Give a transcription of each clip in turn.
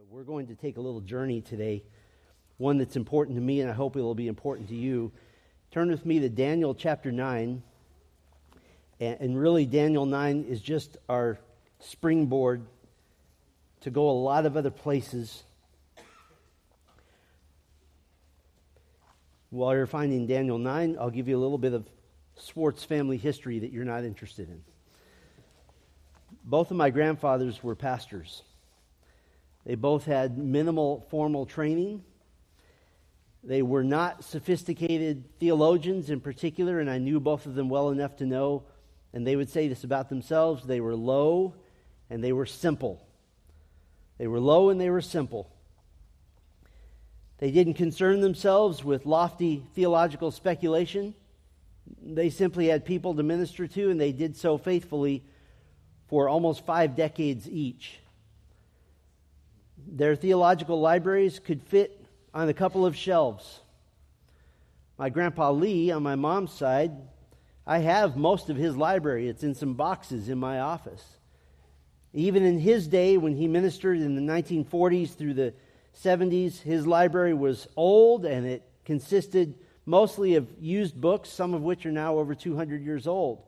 We're going to take a little journey today, one that's important to me, and I hope it will be important to you. Turn with me to Daniel chapter 9, and really Daniel 9 is just our springboard to go a lot of other places. While you're finding Daniel 9, I'll give you a little bit of Swartz family history that you're not interested in. Both of my grandfathers were pastors. They both had minimal formal training. They were not sophisticated theologians in particular, and I knew both of them well enough to know, and they would say this about themselves, they were low and they were simple. They were low and they were simple. They didn't concern themselves with lofty theological speculation. They simply had people to minister to, and they did so faithfully for almost 5 decades each. Their theological libraries could fit on a couple of shelves. My grandpa Lee, on my mom's side, I have most of his library. It's in some boxes in my office. Even in his day, when he ministered in the 1940s through the 70s, his library was old, and it consisted mostly of used books, some of which are now over 200 years old.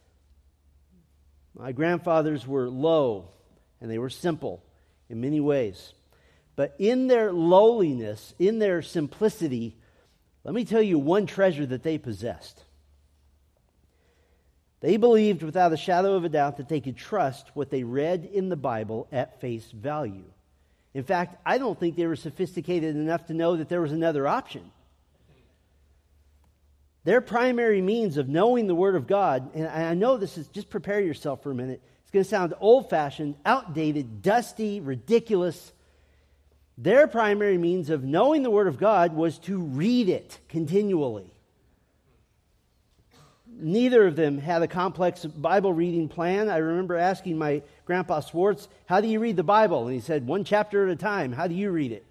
My grandfathers were low, and they were simple in many ways. But in their lowliness, in their simplicity, let me tell you one treasure that they possessed. They believed without a shadow of a doubt that they could trust what they read in the Bible at face value. In fact, I don't think they were sophisticated enough to know that there was another option. Their primary means of knowing the Word of God, and I know this is, just prepare yourself for a minute, it's going to sound old-fashioned, outdated, dusty, ridiculous. Their primary means of knowing the Word of God was to read it continually. Neither of them had a complex Bible reading plan. I remember asking my grandpa Swartz, how do you read the Bible? And he said, 1 chapter at a time. How do you read it?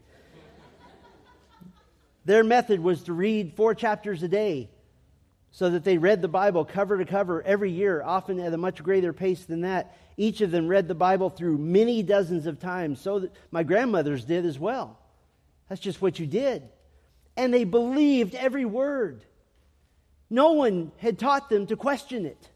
Their method was to read 4 chapters a day, so that they read the Bible cover to cover every year, often at a much greater pace than that. Each of them read the Bible through many dozens of times, so that my grandmothers did as well. That's just what you did. And they believed every word. No one had taught them to question it.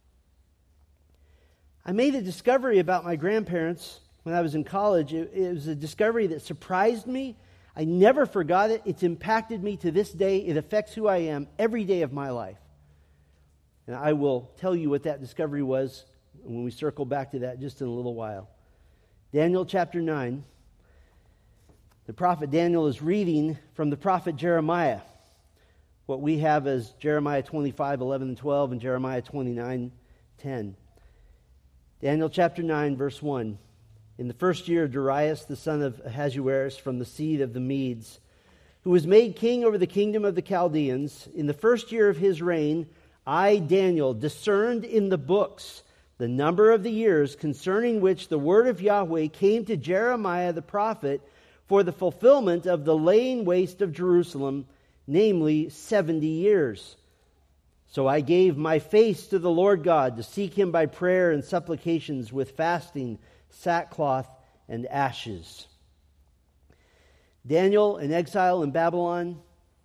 I made a discovery about my grandparents when I was in college. It was a discovery that surprised me. I never forgot it. It's impacted me to this day. It affects who I am every day of my life. And I will tell you what that discovery was when we circle back to that just in a little while. Daniel chapter 9. The prophet Daniel is reading from the prophet Jeremiah. What we have as Jeremiah 25, 11 and 12, and Jeremiah 29, 10. Daniel chapter 9, verse 1. In the first year of Darius, the son of Ahasuerus, from the seed of the Medes, who was made king over the kingdom of the Chaldeans, in the first year of his reign, I, Daniel, discerned in the books the number of the years concerning which the word of Yahweh came to Jeremiah the prophet for the fulfillment of the laying waste of Jerusalem, namely 70 years. So I gave my face to the Lord God to seek him by prayer and supplications with fasting, sackcloth, and ashes. Daniel, in exile in Babylon,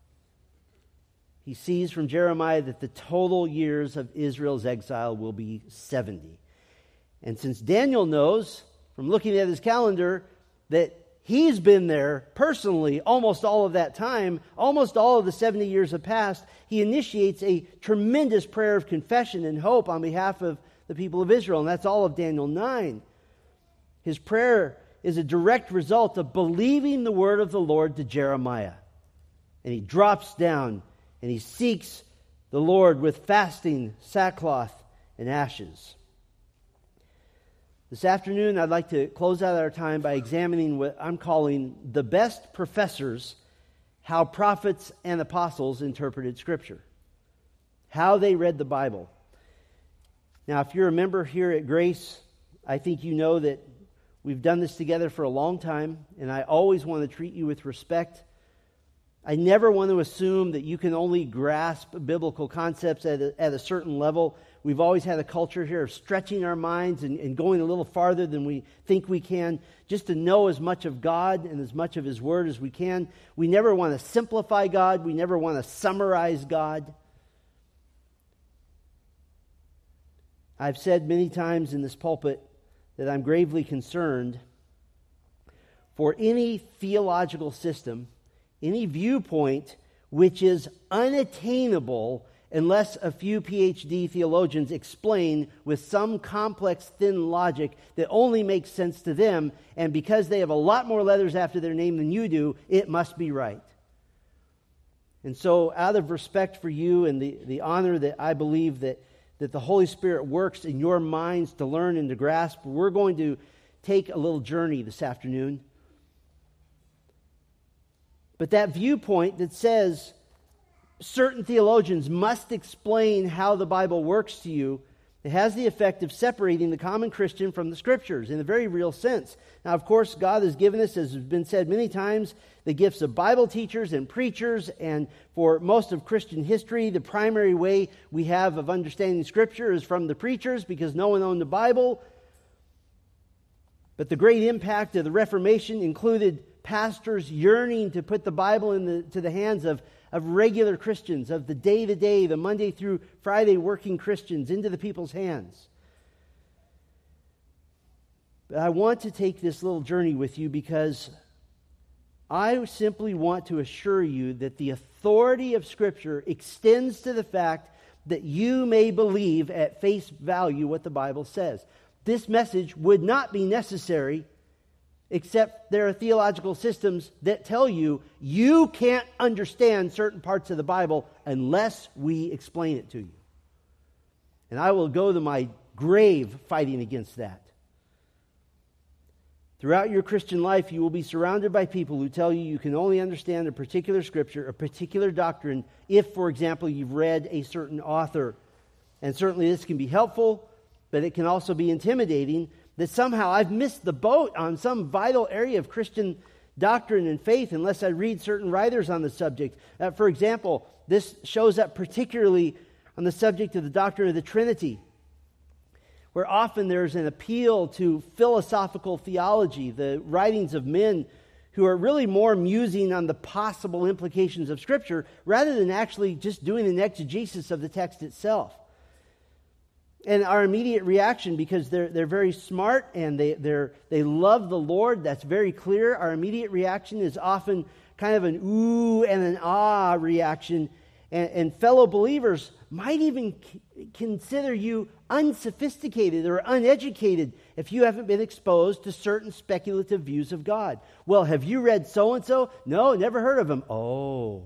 he sees from Jeremiah that the total years of Israel's exile will be 70. And since Daniel knows, from looking at his calendar, that he's been there personally almost all of that time, almost all of the 70 years have passed, he initiates a tremendous prayer of confession and hope on behalf of the people of Israel. And that's all of Daniel 9. His prayer is a direct result of believing the word of the Lord to Jeremiah. And he drops down and he seeks the Lord with fasting, sackcloth, and ashes. This afternoon, I'd like to close out our time by examining what I'm calling the best professors, how prophets and apostles interpreted Scripture, how they read the Bible. Now, if you're a member here at Grace, I think you know that we've done this together for a long time, and I always want to treat you with respect. I never want to assume that you can only grasp biblical concepts at a certain level. We've always had a culture here of stretching our minds and going a little farther than we think we can, just to know as much of God and as much of His Word as we can. We never want to simplify God. We never want to summarize God. I've said many times in this pulpit that I'm gravely concerned for any theological system, any viewpoint which is unattainable unless a few PhD theologians explain with some complex, thin logic that only makes sense to them, and because they have a lot more letters after their name than you do, it must be right. And so, out of respect for you and the honor that I believe that the Holy Spirit works in your minds to learn and to grasp, we're going to take a little journey this afternoon. But that viewpoint that says certain theologians must explain how the Bible works to you, it has the effect of separating the common Christian from the Scriptures in a very real sense. Now, of course, God has given us, as has been said many times, the gifts of Bible teachers and preachers, and for most of Christian history, the primary way we have of understanding Scripture is from the preachers, because no one owned the Bible. But the great impact of the Reformation included pastors yearning to put the Bible into the hands of regular Christians, of the day-to-day, the Monday through Friday working Christians, into the people's hands. But I want to take this little journey with you because I simply want to assure you that the authority of Scripture extends to the fact that you may believe at face value what the Bible says. This message would not be necessary except there are theological systems that tell you you can't understand certain parts of the Bible unless we explain it to you. And I will go to my grave fighting against that. Throughout your Christian life, you will be surrounded by people who tell you you can only understand a particular scripture, a particular doctrine, if, for example, you've read a certain author. And certainly this can be helpful, but it can also be intimidating that somehow I've missed the boat on some vital area of Christian doctrine and faith unless I read certain writers on the subject. For example, this shows up particularly on the subject of the doctrine of the Trinity, where often there's an appeal to philosophical theology, the writings of men who are really more musing on the possible implications of Scripture rather than actually just doing an exegesis of the text itself. And our immediate reaction, because they're very smart and they love the Lord, that's very clear. Our immediate reaction is often kind of an ooh and an ah reaction. And fellow believers might even consider you unsophisticated or uneducated if you haven't been exposed to certain speculative views of God. Well, have you read so-and-so? No, never heard of him. Oh.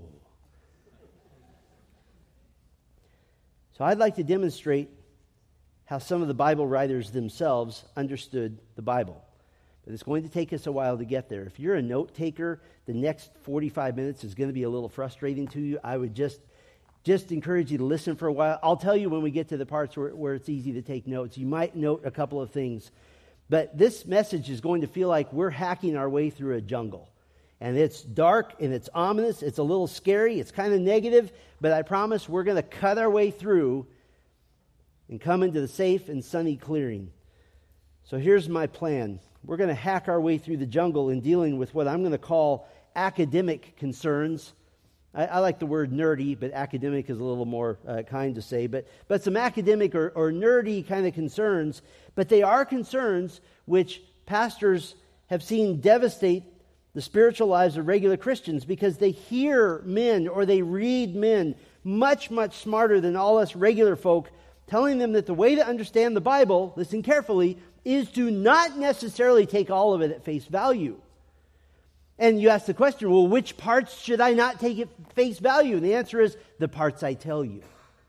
So I'd like to demonstrate how some of the Bible writers themselves understood the Bible. But it's going to take us a while to get there. If you're a note taker, the next 45 minutes is going to be a little frustrating to you. I would just encourage you to listen for a while. I'll tell you when we get to the parts where it's easy to take notes. You might note a couple of things. But this message is going to feel like we're hacking our way through a jungle. And it's dark and it's ominous. It's a little scary. It's kind of negative. But I promise we're going to cut our way through and come into the safe and sunny clearing. So here's my plan. We're going to hack our way through the jungle in dealing with what I'm going to call academic concerns. I like the word nerdy, but academic is a little more kind to say. But some academic or nerdy kind of concerns, but they are concerns which pastors have seen devastate the spiritual lives of regular Christians because they hear men or they read men much, much smarter than all us regular folk telling them that the way to understand the Bible, listen carefully, is to not necessarily take all of it at face value. And you ask the question, well, which parts should I not take at face value? And the answer is, the parts I tell you.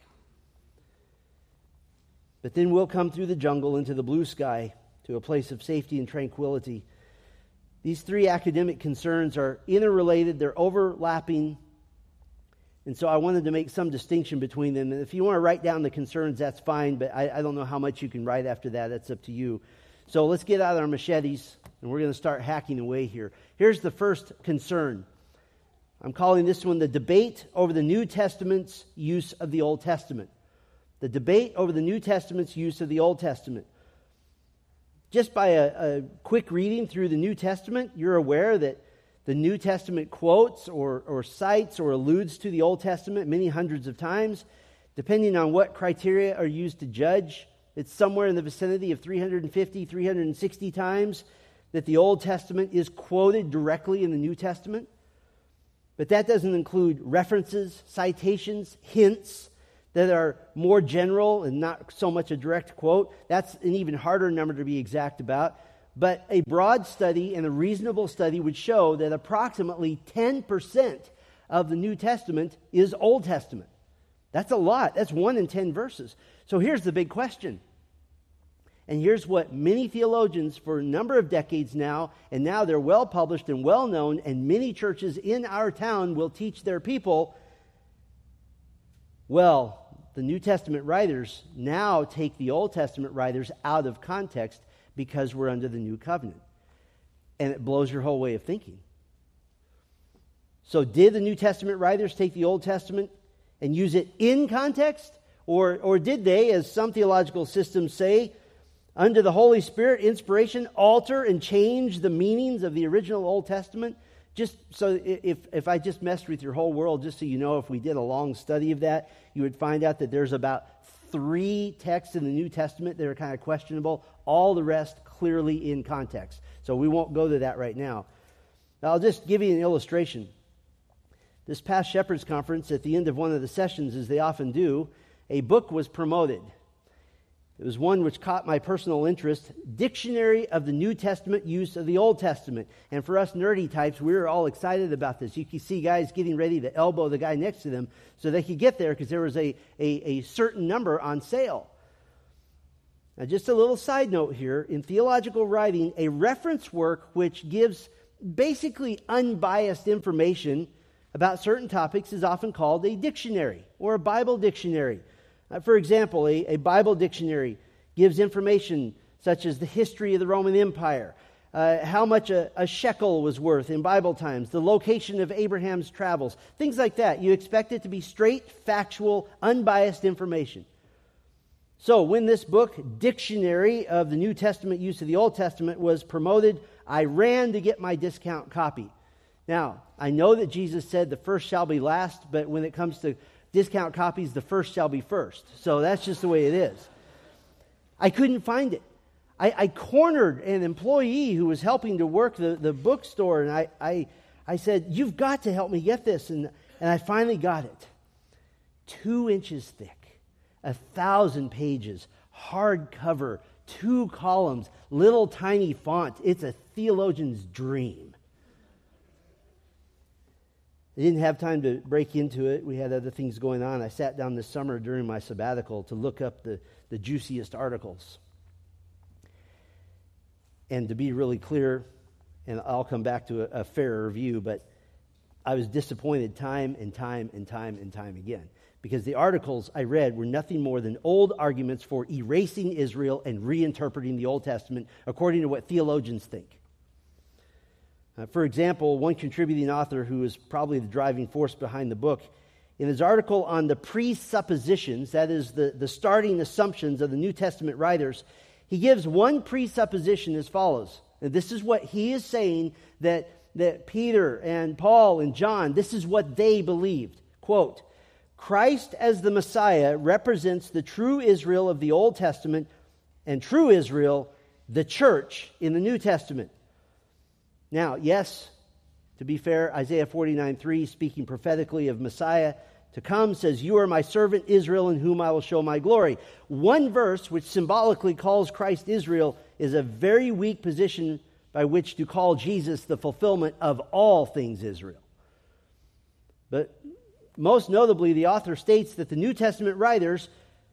But then we'll come through the jungle into the blue sky to a place of safety and tranquility. These three academic concerns are interrelated, they're overlapping. And so I wanted to make some distinction between them. And if you want to write down the concerns, that's fine, but I don't know how much you can write after that. That's up to you. So let's get out our machetes, and we're going to start hacking away here. Here's the first concern. I'm calling this one the debate over the New Testament's use of the Old Testament. The debate over the New Testament's use of the Old Testament. Just by a quick reading through the New Testament, you're aware that the New Testament quotes or cites or alludes to the Old Testament many hundreds of times. Depending on what criteria are used to judge, it's somewhere in the vicinity of 350, 360 times that the Old Testament is quoted directly in the New Testament. But that doesn't include references, citations, hints that are more general and not so much a direct quote. That's an even harder number to be exact about. But a broad study and a reasonable study would show that approximately 10% of the New Testament is Old Testament. That's a lot. That's 1 in 10 verses. So here's the big question. And here's what many theologians for a number of decades now, and now they're well published and well known, and many churches in our town will teach their people. Well, the New Testament writers now take the Old Testament writers out of context because we're under the new covenant. And it blows your whole way of thinking. So did the New Testament writers take the Old Testament and use it in context? Or did they, as some theological systems say, under the Holy Spirit inspiration, alter and change the meanings of the original Old Testament? Just so if I just messed with your whole world, just so you know, if we did a long study of that, you would find out that there's about 3 texts in the New Testament that are kind of questionable. All the rest clearly in context. So we won't go to that right now. I'll just give you an illustration. This past Shepherd's Conference, at the end of one of the sessions, as they often do, a book was promoted. It was one which caught my personal interest, Dictionary of the New Testament Use of the Old Testament. And for us nerdy types, we were all excited about this. You can see guys getting ready to elbow the guy next to them so they could get there because there was a certain number on sale. Now, just a little side note here. In theological writing, a reference work which gives basically unbiased information about certain topics is often called a dictionary or a Bible dictionary. For example, a Bible dictionary gives information such as the history of the Roman Empire, how much a shekel was worth in Bible times, the location of Abraham's travels, things like that. You expect it to be straight, factual, unbiased information. So when this book, Dictionary of the New Testament Use of the Old Testament, was promoted, I ran to get my discount copy. Now, I know that Jesus said the first shall be last, but when it comes to discount copies, the first shall be first. So that's just the way it is. I couldn't find it. I cornered an employee who was helping to work the bookstore, and I said, "You've got to help me get this." And I finally got it. 2 inches thick, 1,000 pages, hardcover, 2 columns, little tiny font. It's a theologian's dream. I didn't have time to break into it. We had other things going on. I sat down this summer during my sabbatical to look up the juiciest articles. And to be really clear, and I'll come back to a fairer view, but I was disappointed time and time again. Because the articles I read were nothing more than old arguments for erasing Israel and reinterpreting the Old Testament according to what theologians think. For example, one contributing author who is probably the driving force behind the book, in his article on the presuppositions, that is the starting assumptions of the New Testament writers, he gives one presupposition as follows. And this is what he is saying that Peter and Paul and John, this is what they believed. Quote, Christ as the Messiah represents the true Israel of the Old Testament and true Israel, the church in the New Testament. Now, yes, to be fair, Isaiah 49:3, speaking prophetically of Messiah to come, says, "You are my servant Israel, in whom I will show my glory." One verse, which symbolically calls Christ Israel, is a very weak position by which to call Jesus the fulfillment of all things Israel. But most notably, the author states that the New Testament writers,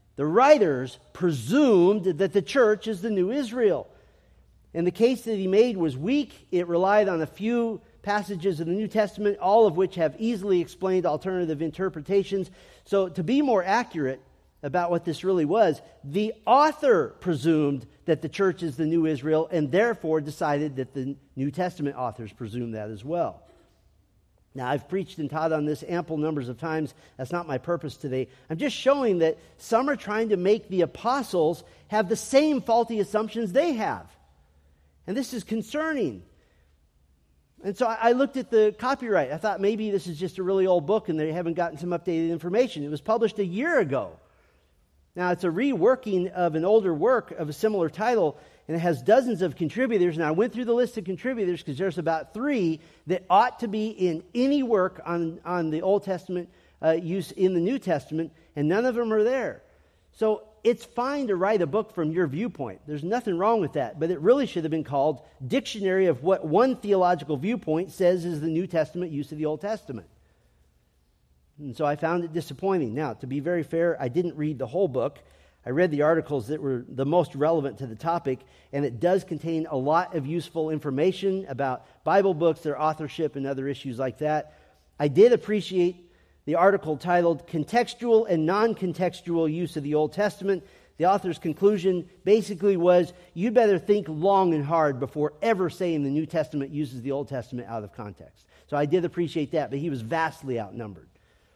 presumed that the church is the new Israel. And the case that he made was weak. It relied on a few passages of the New Testament, all of which have easily explained alternative interpretations. So to be more accurate about what this really was, the author presumed that the church is the new Israel and therefore decided that the New Testament authors presumed that as well. Now, I've preached and taught on this ample numbers of times. That's not my purpose today. I'm just showing that some are trying to make the apostles have the same faulty assumptions they have. And this is concerning. And so I looked at the copyright. I thought maybe this is just a really old book and they haven't gotten some updated information. It was published a year ago. Now, it's a reworking of an older work of a similar title, and it has dozens of contributors. And I went through the list of contributors because there's about 3 that ought to be in any work on the Old Testament use in the New Testament, and none of them are there. So it's fine to write a book from your viewpoint. There's nothing wrong with that. But it really should have been called Dictionary of what one theological viewpoint says is the New Testament use of the Old Testament. And so I found it disappointing. Now, to be very fair, I didn't read the whole book. I read the articles that were the most relevant to the topic, and it does contain a lot of useful information about Bible books, their authorship, and other issues like that. I did appreciate the article titled Contextual and Non-Contextual Use of the Old Testament. The author's conclusion basically was, you better think long and hard before ever saying the New Testament uses the Old Testament out of context. So I did appreciate that, but he was vastly outnumbered.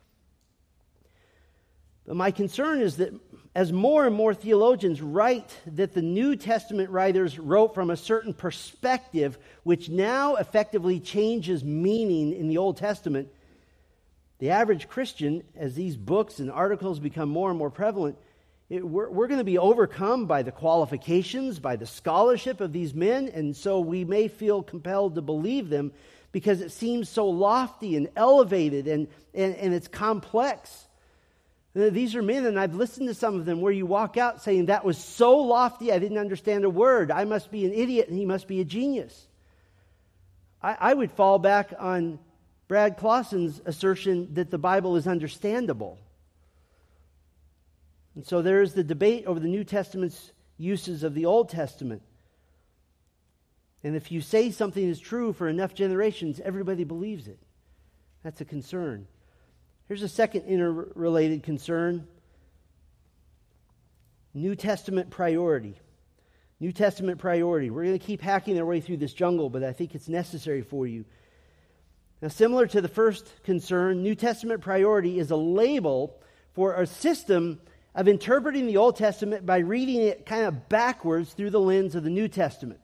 But my concern is that as more and more theologians write that the New Testament writers wrote from a certain perspective, which now effectively changes meaning in the Old Testament, the average Christian, as these books and articles become more and more prevalent, we're going to be overcome by the qualifications, by the scholarship of these men, and so we may feel compelled to believe them because it seems so lofty and elevated and it's complex. These are men, and I've listened to some of them where you walk out saying, that was so lofty, I didn't understand a word. I must be an idiot, and he must be a genius. I would fall back on Brad Clausen's assertion that the Bible is understandable. And so there is the debate over the New Testament's uses of the Old Testament. And if you say something is true for enough generations, everybody believes it. That's a concern. Here's a second interrelated concern. New Testament priority. New Testament priority. We're going to keep hacking our way through this jungle, but I think it's necessary for you. Now, similar to the first concern, New Testament priority is a label for a system of interpreting the Old Testament by reading it kind of backwards through the lens of the New Testament.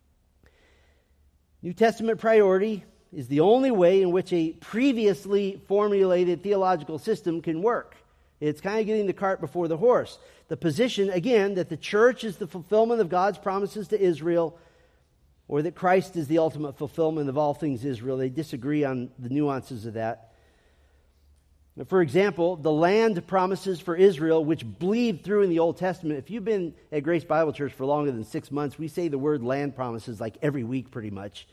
New Testament priority is the only way in which a previously formulated theological system can work. It's kind of getting the cart before the horse. The position, again, that the church is the fulfillment of God's promises to Israel, or that Christ is the ultimate fulfillment of all things Israel. They disagree on the nuances of that. For example, the land promises for Israel, which bleed through in the Old Testament. If you've been at Grace Bible Church for longer than 6 months, we say the word land promises like every week pretty much.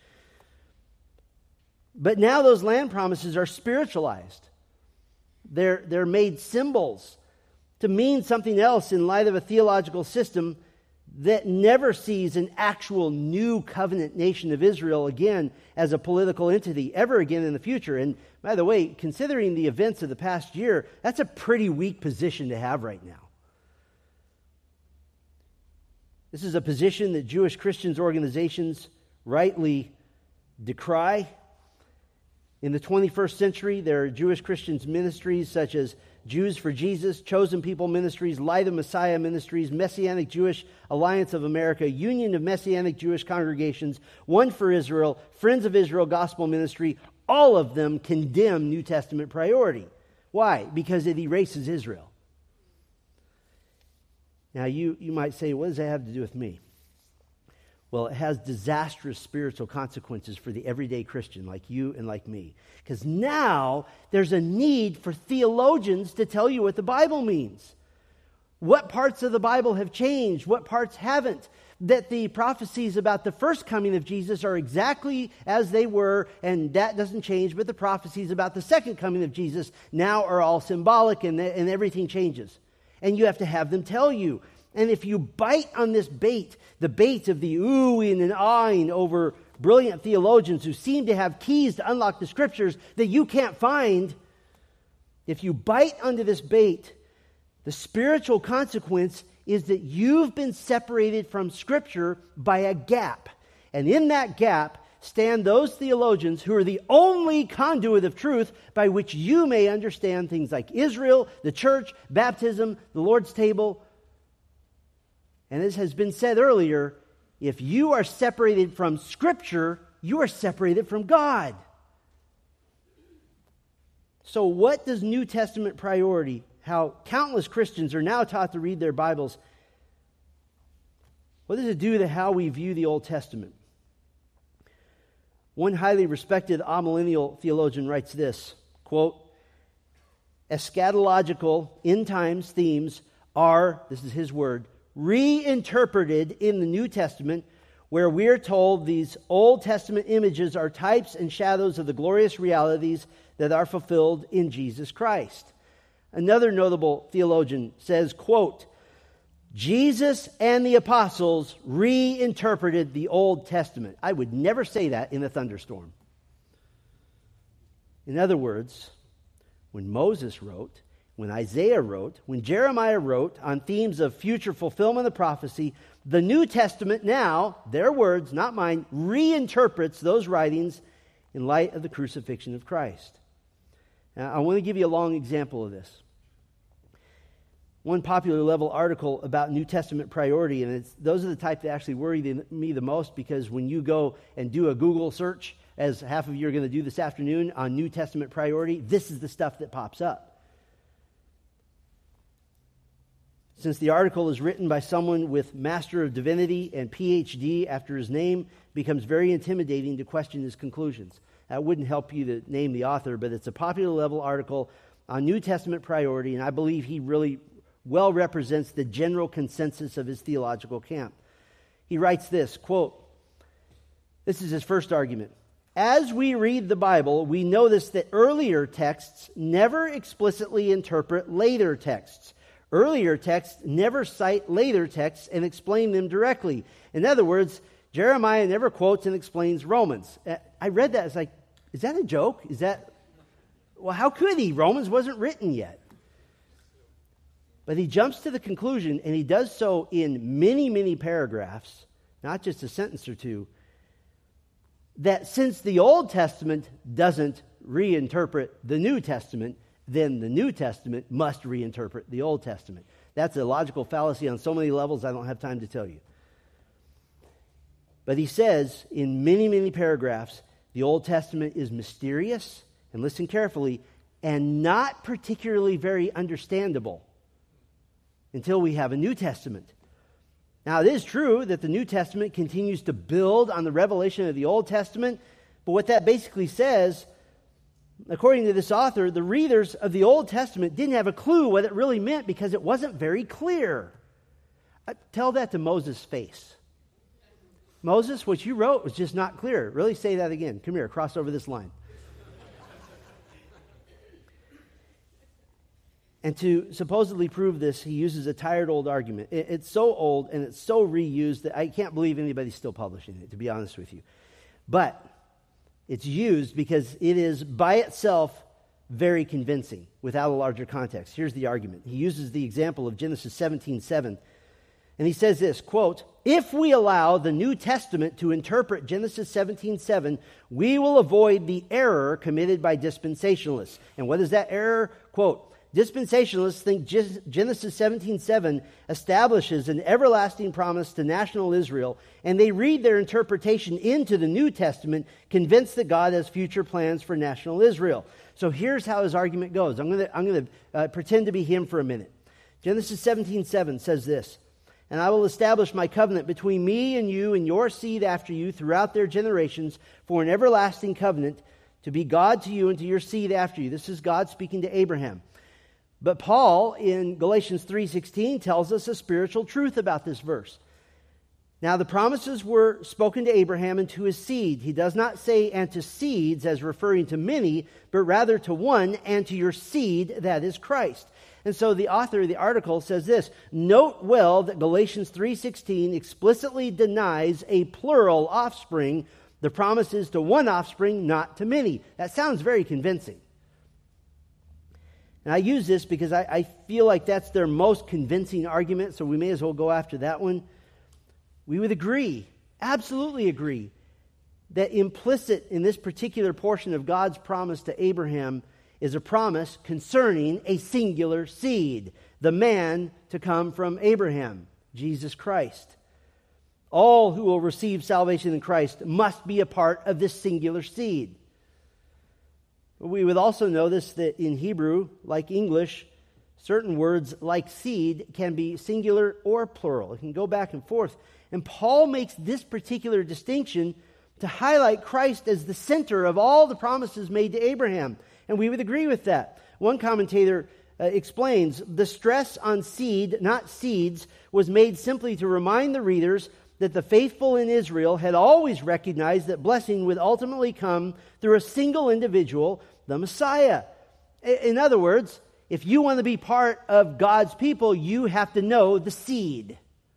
But now those land promises are spiritualized. They're made symbols to mean something else in light of a theological system that never sees an actual new covenant nation of Israel again as a political entity ever again in the future. And by the way, considering the events of the past year, that's a pretty weak position to have right now. This is a position that Jewish Christians organizations rightly decry. In the 21st century, there are Jewish Christians ministries such as Jews for Jesus, Chosen People Ministries, Light of Messiah Ministries, Messianic Jewish Alliance of America, Union of Messianic Jewish Congregations, One for Israel, Friends of Israel Gospel Ministry. All of them condemn New Testament priority. Why? Because it erases Israel. Now you might say, what does that have to do with me? Well, it has disastrous spiritual consequences for the everyday Christian like you and like me. Because now there's a need for theologians to tell you what the Bible means. What parts of the Bible have changed? What parts haven't? That the prophecies about the first coming of Jesus are exactly as they were, and that doesn't change, but the prophecies about the second coming of Jesus now are all symbolic, and everything changes. And you have to have them tell you. And if you bite on this bait, the bait of the oohing and ahhing over brilliant theologians who seem to have keys to unlock the Scriptures that you can't find, if you bite onto this bait, the spiritual consequence is that you've been separated from Scripture by a gap. And in that gap, stand those theologians who are the only conduit of truth by which you may understand things like Israel, the church, baptism, the Lord's table. And as has been said earlier, if you are separated from Scripture, you are separated from God. So what does New Testament priority, how countless Christians are now taught to read their Bibles, what does it do to how we view the Old Testament? One highly respected amillennial theologian writes this, quote, eschatological end times themes are, this is his word, reinterpreted in the New Testament, where we're told these Old Testament images are types and shadows of the glorious realities that are fulfilled in Jesus Christ. Another notable theologian says, quote, Jesus and the apostles reinterpreted the Old Testament. I would never say that in a thunderstorm. In other words, when Moses wrote, when Isaiah wrote, when Jeremiah wrote on themes of future fulfillment of prophecy, the New Testament now, their words, not mine, reinterprets those writings in light of the crucifixion of Christ. Now, I want to give you a long example of this. One popular level article about New Testament priority, and those are the type that actually worry me the most, because when you go and do a Google search, as half of you are going to do this afternoon, on New Testament priority, this is the stuff that pops up. Since the article is written by someone with Master of Divinity and PhD after his name, it becomes very intimidating to question his conclusions. That wouldn't help you to name the author, but it's a popular level article on New Testament priority, and I believe he really well represents the general consensus of his theological camp. He writes this, quote, this is his first argument. As we read the Bible, we notice that earlier texts never explicitly interpret later texts. Earlier texts never cite later texts and explain them directly. In other words, Jeremiah never quotes and explains Romans. I read that, it's like, is that a joke? Well, how could he? Romans wasn't written yet. But he jumps to the conclusion, and he does so in many, many paragraphs, not just a sentence or two, that since the Old Testament doesn't reinterpret the New Testament, then the New Testament must reinterpret the Old Testament. That's a logical fallacy on so many levels, I don't have time to tell you. But he says in many, many paragraphs, the Old Testament is mysterious, and listen carefully, and not particularly very understandable until we have a New Testament. Now, it is true that the New Testament continues to build on the revelation of the Old Testament, but what that basically says, according to this author, the readers of the Old Testament didn't have a clue what it really meant because it wasn't very clear. Tell that to Moses' face. Moses, what you wrote was just not clear. Really say that again. Come here, cross over this line. And to supposedly prove this, he uses a tired old argument. It's so old and it's so reused that I can't believe anybody's still publishing it, to be honest with you. But it's used because it is by itself very convincing without a larger context. Here's the argument. He uses the example of Genesis 17:7. And he says this, quote, if we allow the New Testament to interpret Genesis 17:7, we will avoid the error committed by dispensationalists. And what is that error? Quote, dispensationalists think Genesis 17:7 establishes an everlasting promise to national Israel, and they read their interpretation into the New Testament, convinced that God has future plans for national Israel. So here's how his argument goes. I'm going to pretend to be him for a minute. Genesis 17:7 says this, and I will establish my covenant between me and you and your seed after you throughout their generations for an everlasting covenant to be God to you and to your seed after you. This is God speaking to Abraham. But Paul in Galatians 3:16 tells us a spiritual truth about this verse. Now the promises were spoken to Abraham and to his seed. He does not say and to seeds as referring to many, but rather to one and to your seed, that is Christ. And so the author of the article says this, note well that Galatians 3:16 explicitly denies a plural offspring. The promise is to one offspring, not to many. That sounds very convincing. And I use this because I feel like that's their most convincing argument, so we may as well go after that one. We would agree, absolutely agree, that implicit in this particular portion of God's promise to Abraham is a promise concerning a singular seed, the man to come from Abraham, Jesus Christ. All who will receive salvation in Christ must be a part of this singular seed. We would also notice that in Hebrew, like English, certain words like seed can be singular or plural. It can go back and forth. And Paul makes this particular distinction to highlight Christ as the center of all the promises made to Abraham. And we would agree with that. One commentator explains, the stress on seed, not seeds, was made simply to remind the readers that the faithful in Israel had always recognized that blessing would ultimately come through a single individual, the Messiah. In other words, if you want to be part of God's people, you have to know the seed.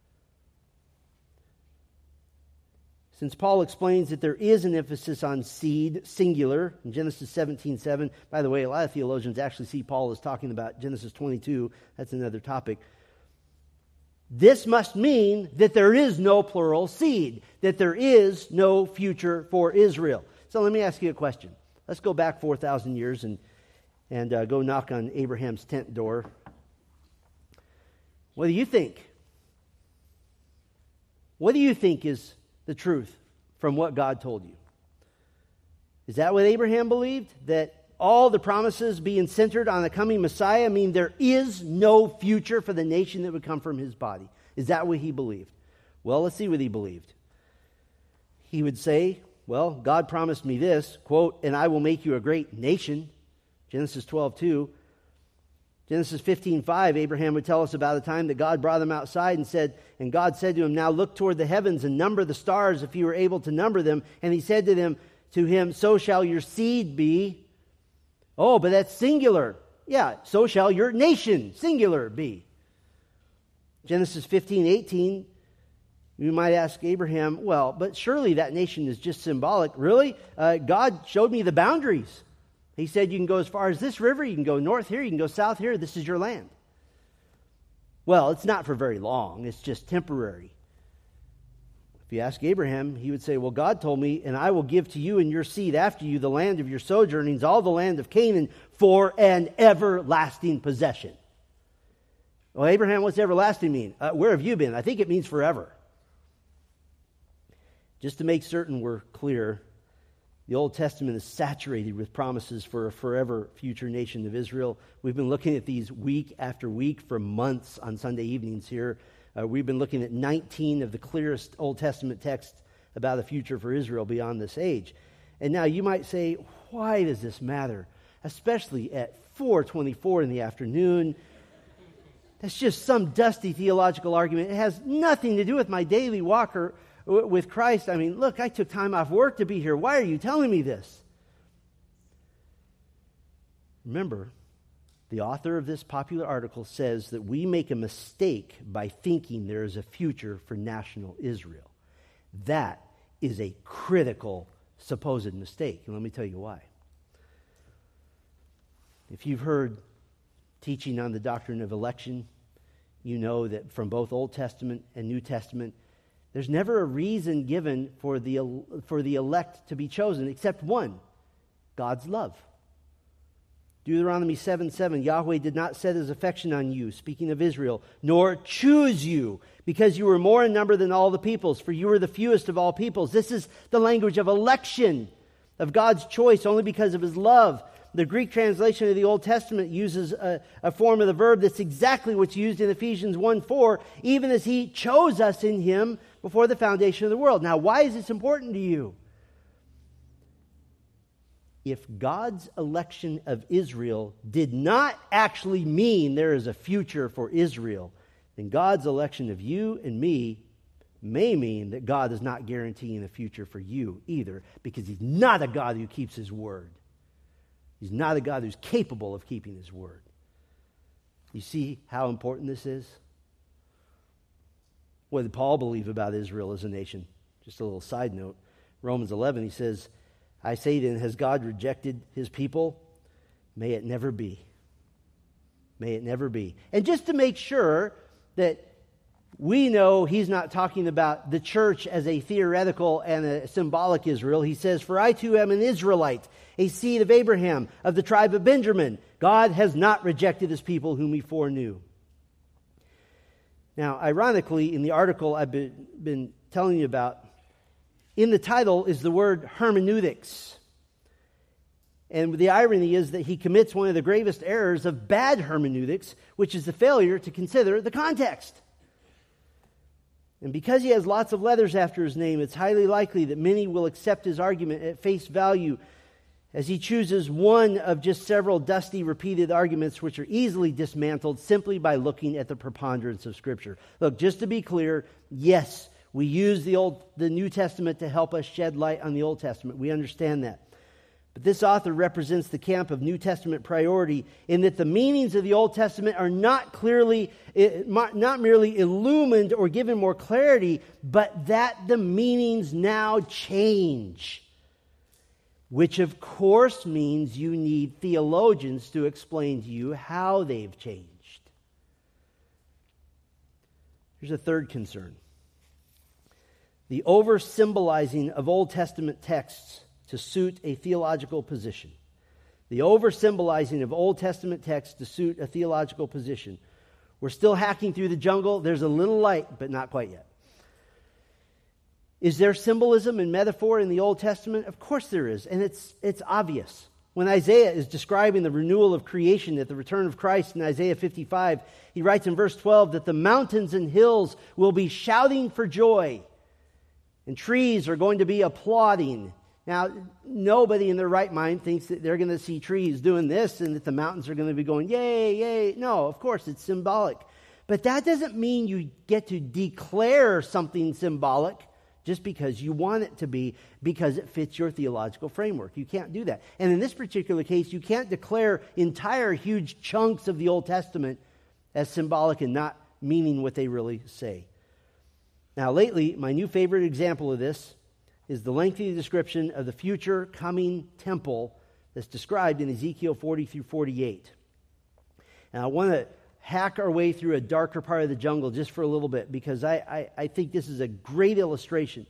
Since Paul explains that there is an emphasis on seed, singular, in Genesis 17:7. By the way, a lot of theologians actually see Paul as talking about Genesis 22. That's another topic. This must mean that there is no plural seed, that there is no future for Israel. So let me ask you a question. Let's go back 4,000 years and go knock on Abraham's tent door. What do you think? What do you think is the truth from what God told you? Is that what Abraham believed? That all the promises being centered on the coming Messiah mean there is no future for the nation that would come from his body? Is that what he believed? Well, let's see what he believed. He would say, well, God promised me this, quote, and I will make you a great nation. Genesis 12:2. Genesis 15:5, Abraham would tell us about the time that God brought him outside and God said to him, now look toward the heavens and number the stars if you are able to number them. And he said to him, so shall your seed be. Oh, but that's singular. Yeah, so shall your nation, singular, be. Genesis 15:18, you might ask Abraham, well, but surely that nation is just symbolic. Really? God showed me the boundaries. He said you can go as far as this river, you can go north here, you can go south here, this is your land. Well, it's not for very long, it's just temporary. If you ask Abraham, he would say, well, God told me, and I will give to you and your seed after you the land of your sojournings, all the land of Canaan, for an everlasting possession. Well, Abraham, what's everlasting mean? Where have you been? I think it means forever. Just to make certain we're clear, the Old Testament is saturated with promises for a forever future nation of Israel. We've been looking at these week after week for months on Sunday evenings here. We've been looking at 19 of the clearest Old Testament texts about the future for Israel beyond this age. And now you might say, why does this matter? Especially at 4:24 in the afternoon. That's just some dusty theological argument. It has nothing to do with my daily walk with Christ. I mean, look, I took time off work to be here. Why are you telling me this? Remember, the author of this popular article says that we make a mistake by thinking there is a future for national Israel. That is a critical supposed mistake. And let me tell you why. If you've heard teaching on the doctrine of election, you know that from both Old Testament and New Testament, there's never a reason given for the elect to be chosen except one, God's love. Deuteronomy 7:7, Yahweh did not set his affection on you, speaking of Israel, nor choose you, because you were more in number than all the peoples, for you were the fewest of all peoples. This is the language of election, of God's choice, only because of his love. The Greek translation of the Old Testament uses a form of the verb that's exactly what's used in Ephesians 1:4, even as he chose us in him before the foundation of the world. Now, why is this important to you? If God's election of Israel did not actually mean there is a future for Israel, then God's election of you and me may mean that God is not guaranteeing a future for you either, because he's not a God who keeps his word. He's not a God who's capable of keeping his word. You see how important this is? What did Paul believe about Israel as a nation? Just a little side note. Romans 11, he says, I say then, has God rejected his people? May it never be. May it never be. And just to make sure that we know he's not talking about the church as a theoretical and a symbolic Israel. He says, "For I too am an Israelite, a seed of Abraham, of the tribe of Benjamin. God has not rejected his people whom he foreknew." Now, ironically, in the article I've been telling you about, in the title is the word hermeneutics. And the irony is that he commits one of the gravest errors of bad hermeneutics, which is the failure to consider the context. And because he has lots of letters after his name, it's highly likely that many will accept his argument at face value as he chooses one of just several dusty, repeated arguments which are easily dismantled simply by looking at the preponderance of Scripture. Look, just to be clear, yes, we use the New Testament to help us shed light on the Old Testament. We understand that. But this author represents the camp of New Testament priority in that the meanings of the Old Testament are not merely illumined or given more clarity, but that the meanings now change. Which of course means you need theologians to explain to you how they've changed. Here's a third concern. The over-symbolizing of Old Testament texts to suit a theological position. The over-symbolizing of Old Testament texts to suit a theological position. We're still hacking through the jungle. There's a little light, but not quite yet. Is there symbolism and metaphor in the Old Testament? Of course there is, and it's obvious. When Isaiah is describing the renewal of creation at the return of Christ in Isaiah 55, he writes in verse 12 that the mountains and hills will be shouting for joy, and trees are going to be applauding. Now, nobody in their right mind thinks that they're going to see trees doing this and that the mountains are going to be going, yay, yay. No, of course, it's symbolic. But that doesn't mean you get to declare something symbolic just because you want it to be, because it fits your theological framework. You can't do that. And in this particular case, you can't declare entire huge chunks of the Old Testament as symbolic and not meaning what they really say. Now, lately, my new favorite example of this is the lengthy description of the future coming temple that's described in Ezekiel 40 through 48. Now, I want to hack our way through a darker part of the jungle just for a little bit, because I think this is a great illustration.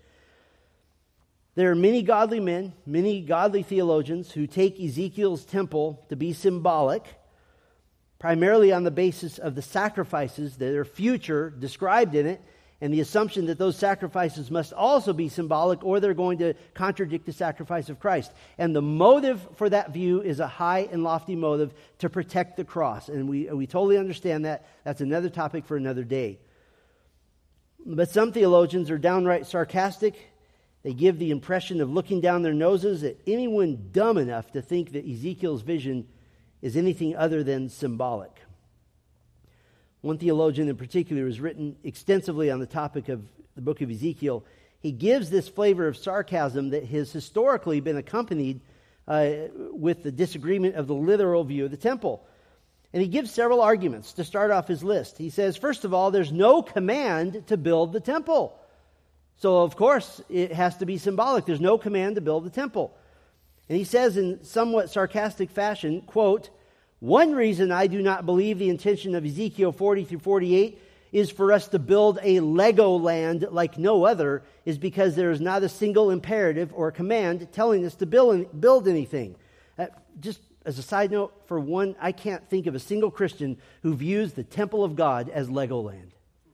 There are many godly men, many godly theologians who take Ezekiel's temple to be symbolic, primarily on the basis of the sacrifices that are future described in it, and the assumption that those sacrifices must also be symbolic or they're going to contradict the sacrifice of Christ. And the motive for that view is a high and lofty motive to protect the cross. And we totally understand that. That's another topic for another day. But some theologians are downright sarcastic. They give the impression of looking down their noses at anyone dumb enough to think that Ezekiel's vision is anything other than symbolic. One theologian in particular has written extensively on the topic of the book of Ezekiel. He gives this flavor of sarcasm that has historically been accompanied with the disagreement of the literal view of the temple. And he gives several arguments to start off his list. He says, first of all, there's no command to build the temple. So, of course, it has to be symbolic. There's no command to build the temple. And he says in somewhat sarcastic fashion, quote, "One reason I do not believe the intention of Ezekiel 40 through 48 is for us to build a Lego land like no other is because there is not a single imperative or command telling us to build anything." Just as a side note, for one, I can't think of a single Christian who views the temple of God as Legoland.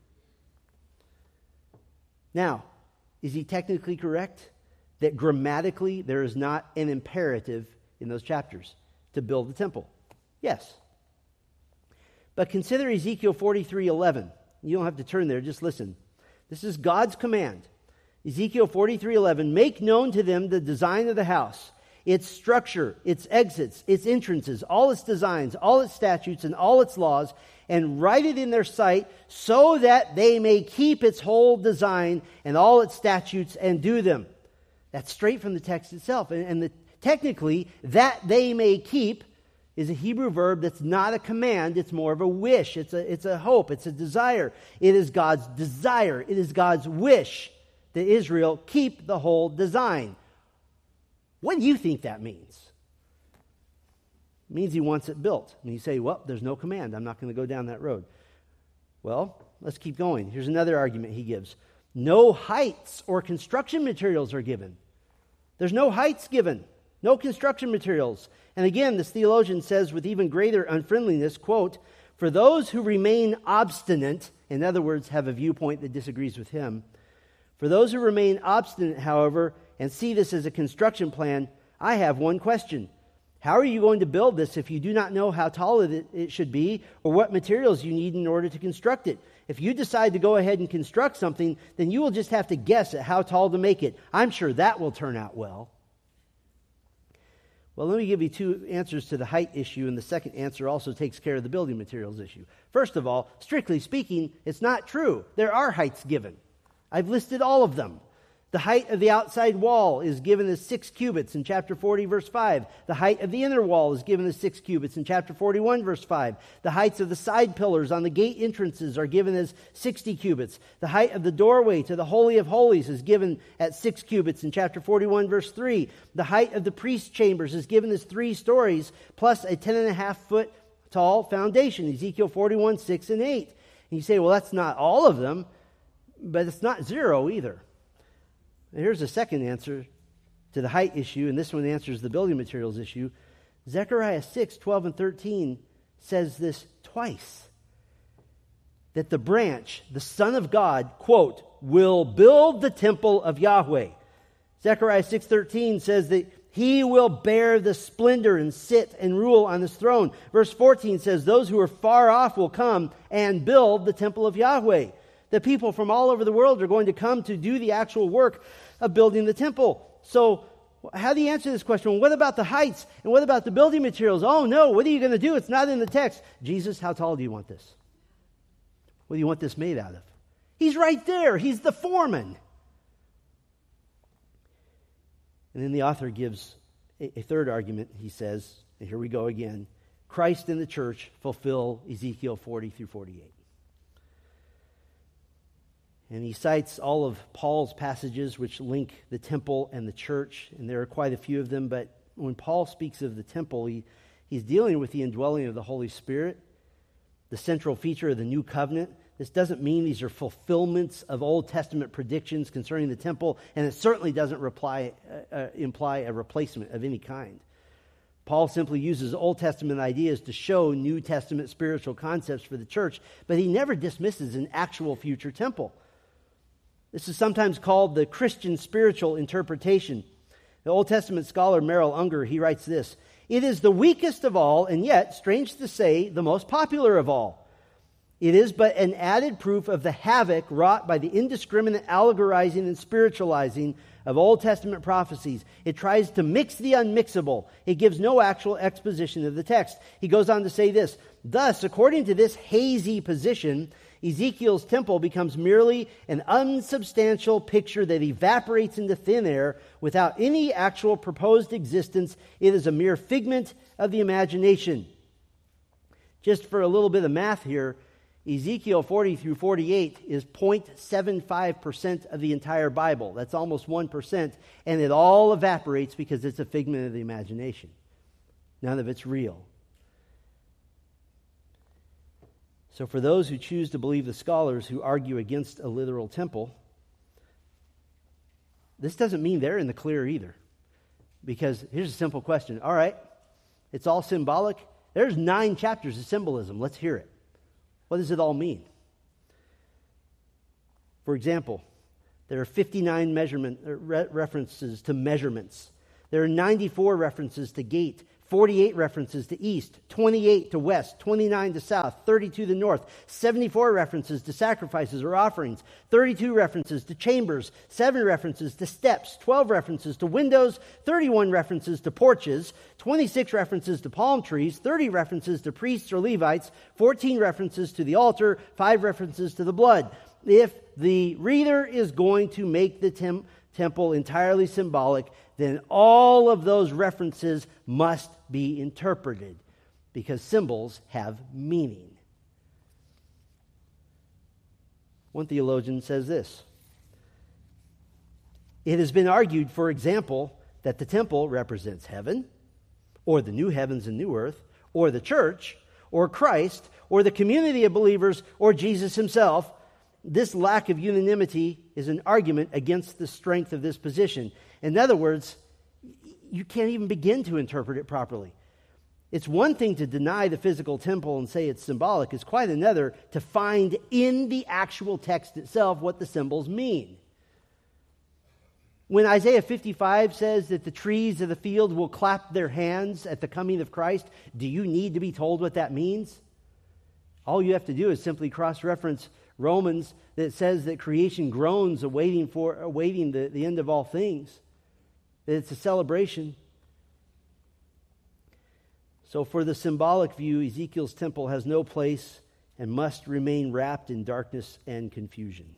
Now, is he technically correct that grammatically there is not an imperative in those chapters to build the temple? Yes. But consider Ezekiel 43:11. You don't have to turn there, just listen. This is God's command. Ezekiel 43:11, "Make known to them the design of the house, its structure, its exits, its entrances, all its designs, all its statutes, and all its laws, and write it in their sight so that they may keep its whole design and all its statutes and do them." That's straight from the text itself. And technically, that they may keep is a Hebrew verb that's not a command. It's more of a wish. It's a hope. It's a desire. It is God's desire. It is God's wish that Israel keep the whole design. What do you think that means? It means he wants it built. And you say, well, there's no command. I'm not going to go down that road. Well, let's keep going. Here's another argument he gives. No heights or construction materials are given. There's no heights given, no construction materials. And again, this theologian says with even greater unfriendliness, quote, for those who remain obstinate, in other words, have a viewpoint that disagrees with him, for those who remain obstinate, however, and see this as a construction plan, I have one question. How are you going to build this if you do not know how tall it should be or what materials you need in order to construct it? If you decide to go ahead and construct something, then you will just have to guess at how tall to make it. I'm sure that will turn out well. Well, let me give you two answers to the height issue, and the second answer also takes care of the building materials issue. First of all, strictly speaking, it's not true. There are heights given. I've listed all of them. The height of the outside wall is given as 6 cubits in chapter 40, verse 5. The height of the inner wall is given as 6 cubits in chapter 41, verse 5. The heights of the side pillars on the gate entrances are given as 60 cubits. The height of the doorway to the Holy of Holies is given at 6 cubits in chapter 41, verse 3. The height of the priest's chambers is given as 3 stories, plus a 10.5-foot tall foundation, Ezekiel 41, 6, and 8. And you say, well, that's not all of them, but it's not 0 either. Here's a second answer to the height issue, and this one answers the building materials issue. Zechariah 6, 12, and 13 says this twice. That the branch, the Son of God, quote, will build the temple of Yahweh. Zechariah 6:13 says that he will bear the splendor and sit and rule on his throne. Verse 14 says those who are far off will come and build the temple of Yahweh. The people from all over the world are going to come to do the actual work of building the temple. So how do you answer this question? Well, what about the heights? And what about the building materials? Oh, no, what are you going to do? It's not in the text. Jesus, how tall do you want this? What do you want this made out of? He's right there. He's the foreman. And then the author gives a third argument. He says, and here we go again, Christ and the church fulfill Ezekiel 40 through 48. And he cites all of Paul's passages which link the temple and the church, and there are quite a few of them, but when Paul speaks of the temple, he's dealing with the indwelling of the Holy Spirit, the central feature of the new covenant. This doesn't mean these are fulfillments of Old Testament predictions concerning the temple, and it certainly doesn't imply a replacement of any kind. Paul simply uses Old Testament ideas to show New Testament spiritual concepts for the church, but he never dismisses an actual future temple. This is sometimes called the Christian spiritual interpretation. The Old Testament scholar Merrill Unger, he writes this, it is the weakest of all, and yet, strange to say, the most popular of all. It is but an added proof of the havoc wrought by the indiscriminate allegorizing and spiritualizing of Old Testament prophecies. It tries to mix the unmixable. It gives no actual exposition of the text. He goes on to say this, thus, according to this hazy position, Ezekiel's temple becomes merely an unsubstantial picture that evaporates into thin air without any actual proposed existence. It is a mere figment of the imagination. Just for a little bit of math here, Ezekiel 40 through 48 is 0.75% of the entire Bible. That's almost 1%, and it all evaporates because it's a figment of the imagination. None of it's real. So for those who choose to believe the scholars who argue against a literal temple, this doesn't mean they're in the clear either. Because here's a simple question. All right, it's all symbolic. There's 9 chapters of symbolism. Let's hear it. What does it all mean? For example, there are 59 references to measurements. There are 94 references to gate, 48 references to east, 28 to west, 29 to south, 32 to north, 74 references to sacrifices or offerings, 32 references to chambers, 7 references to steps, 12 references to windows, 31 references to porches, 26 references to palm trees, 30 references to priests or Levites, 14 references to the altar, 5 references to the blood. If the reader is going to make the temple entirely symbolic, then all of those references must be interpreted because symbols have meaning. One theologian says this. It has been argued, for example, that the temple represents heaven, or the new heavens and new earth, or the church, or Christ or the community of believers or Jesus himself, this lack of unanimity is an argument against the strength of this position. In other words, you can't even begin to interpret it properly. It's one thing to deny the physical temple and say it's symbolic. It's quite another to find in the actual text itself what the symbols mean. When Isaiah 55 says that the trees of the field will clap their hands at the coming of Christ, do you need to be told what that means? All you have to do is simply cross-reference Romans that says that creation groans awaiting the end of all things. That it's a celebration. So for the symbolic view, Ezekiel's temple has no place and must remain wrapped in darkness and confusion.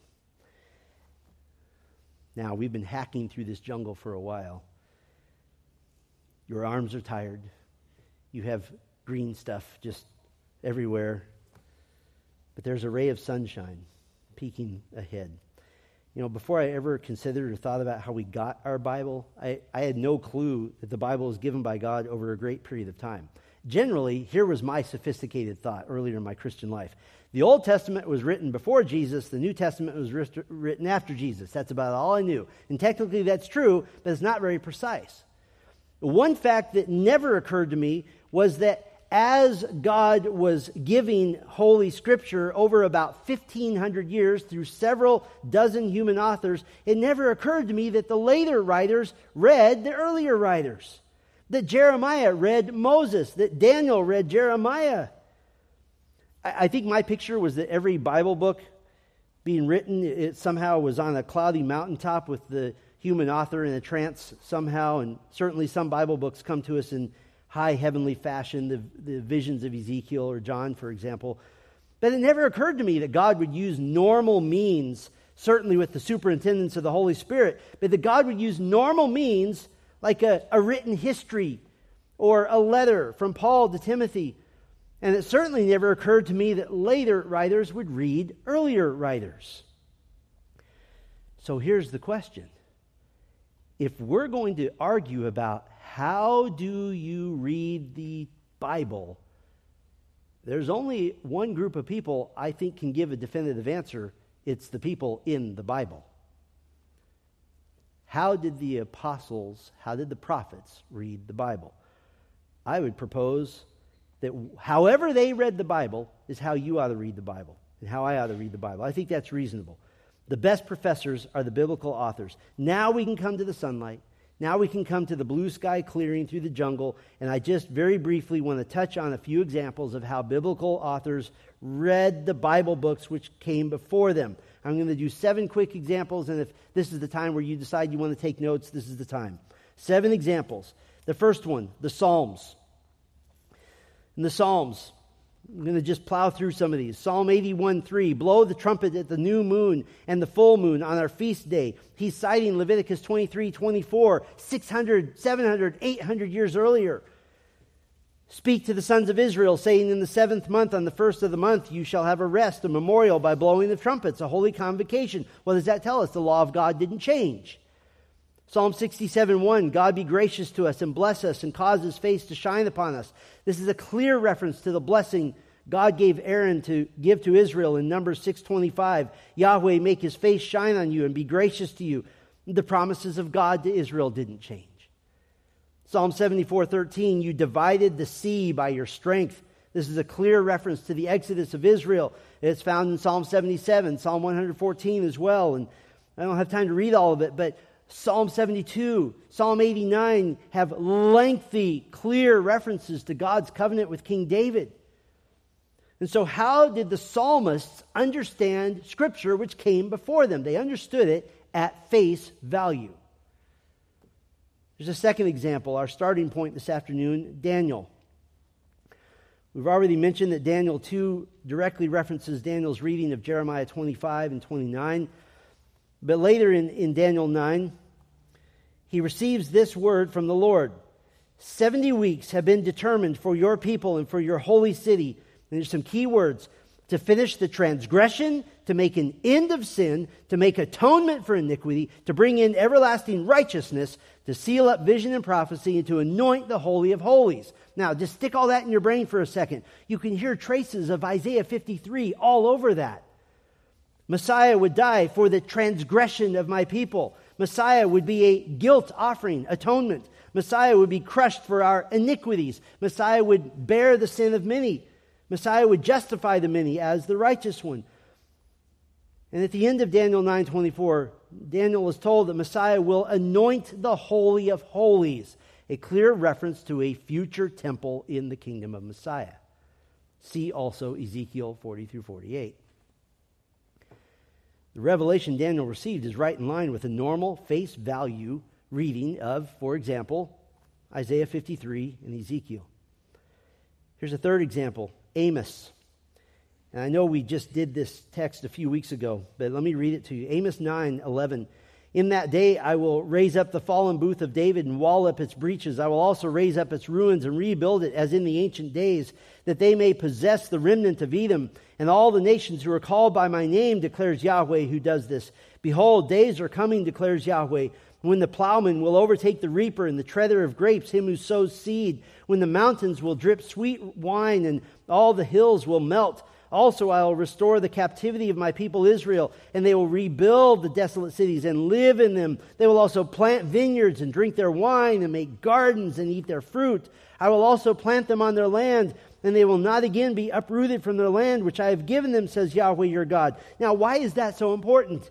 Now, we've been hacking through this jungle for a while. Your arms are tired. You have green stuff just everywhere. But there's a ray of sunshine peeking ahead. You know, before I ever considered or thought about how we got our Bible, I had no clue that the Bible was given by God over a great period of time. Generally, here was my sophisticated thought earlier in my Christian life. The Old Testament was written before Jesus. The New Testament was written after Jesus. That's about all I knew. And technically that's true, but it's not very precise. One fact that never occurred to me was that as God was giving Holy Scripture over about 1,500 years through several dozen human authors, it never occurred to me that the later writers read the earlier writers. That Jeremiah read Moses, that Daniel read Jeremiah. I think my picture was that every Bible book being written, it somehow was on a cloudy mountaintop with the human author in a trance somehow, and certainly some Bible books come to us in high heavenly fashion, the visions of Ezekiel or John, for example. But it never occurred to me that God would use normal means, certainly with the superintendence of the Holy Spirit, but that God would use normal means like a written history or a letter from Paul to Timothy. And it certainly never occurred to me that later writers would read earlier writers. So here's the question. If we're going to argue about how do you read the Bible, there's only one group of people I think can give a definitive answer. It's the people in the Bible. How did the apostles, how did the prophets read the Bible? I would propose that however they read the Bible is how you ought to read the Bible and how I ought to read the Bible. I think that's reasonable. The best professors are the biblical authors. Now we can come to the sunlight. Now we can come to the blue sky clearing through the jungle, and I just very briefly want to touch on a few examples of how biblical authors read the Bible books which came before them. I'm going to do 7 quick examples, and if this is the time where you decide you want to take notes, this is the time. 7 examples. The first one, the Psalms. In the Psalms, I'm going to just plow through some of these. Psalm 81:3, blow the trumpet at the new moon and the full moon on our feast day. He's citing Leviticus 23:24, 600, 700, 800 years earlier. Speak to the sons of Israel, saying, in the 7th month, on the 1st of the month, you shall have a rest, a memorial by blowing the trumpets, a holy convocation. What does that tell us? The law of God didn't change. Psalm 67:1, God be gracious to us and bless us and cause his face to shine upon us. This is a clear reference to the blessing God gave Aaron to give to Israel in Numbers 6:25. Yahweh make his face shine on you and be gracious to you. The promises of God to Israel didn't change. Psalm 74:13, you divided the sea by your strength. This is a clear reference to the exodus of Israel. It's found in Psalm 77, Psalm 114 as well. And I don't have time to read all of it, but Psalm 72, Psalm 89 have lengthy, clear references to God's covenant with King David. And so how did the psalmists understand Scripture which came before them? They understood it at face value. There's a second example, our starting point this afternoon, Daniel. We've already mentioned that Daniel 2 directly references Daniel's reading of Jeremiah 25 and 29. But later in Daniel 9, he receives this word from the Lord. 70 weeks have been determined for your people and for your holy city. And there's some key words. To finish the transgression, to make an end of sin, to make atonement for iniquity, to bring in everlasting righteousness, to seal up vision and prophecy, and to anoint the Holy of Holies. Now, just stick all that in your brain for a second. You can hear traces of Isaiah 53 all over that. Messiah would die for the transgression of my people. Messiah would be a guilt offering, atonement. Messiah would be crushed for our iniquities. Messiah would bear the sin of many. Messiah would justify the many as the righteous one. And at the end of Daniel 9:24, Daniel is told that Messiah will anoint the Holy of Holies, a clear reference to a future temple in the kingdom of Messiah. See also Ezekiel 40 through 48. The revelation Daniel received is right in line with a normal face value reading of, for example, Isaiah 53 and Ezekiel. Here's a third example, Amos. And I know we just did this text a few weeks ago, but let me read it to you. Amos 9:11. In that day I will raise up the fallen booth of David and wall up its breaches. I will also raise up its ruins and rebuild it as in the ancient days, that they may possess the remnant of Edom and all the nations who are called by my name, declares Yahweh who does this. Behold, days are coming, declares Yahweh, when the plowman will overtake the reaper and the treader of grapes, him who sows seed, when the mountains will drip sweet wine and all the hills will melt. Also I will restore the captivity of my people Israel, and they will rebuild the desolate cities and live in them. They will also plant vineyards and drink their wine and make gardens and eat their fruit. I will also plant them on their land, and they will not again be uprooted from their land, which I have given them, says Yahweh your God. Now, why is that so important?